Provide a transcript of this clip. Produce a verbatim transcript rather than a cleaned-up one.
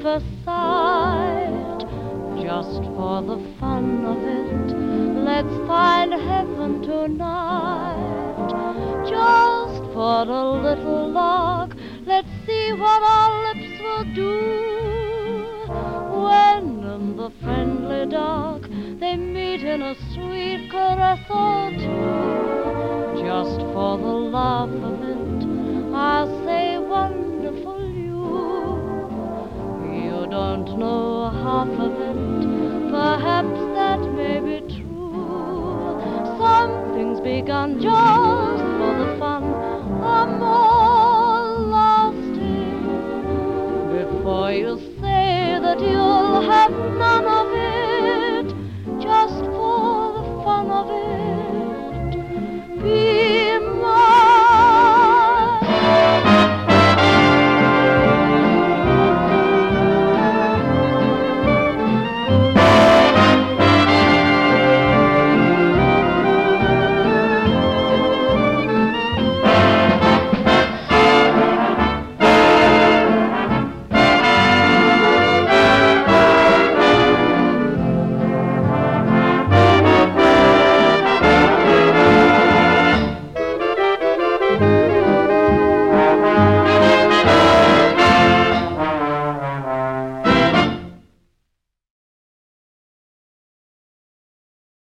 first sight. Just for the fun of it, let's find heaven tonight. Just for a little lark, let's see what our lips will do when in the friendly dark they meet in a sweet caress or two. Just for the laugh of it, I'll say wonderful you. You don't know half of it, perhaps that may be true. Something's begun just for the fun are more lasting. Before you say that you'll have none of it,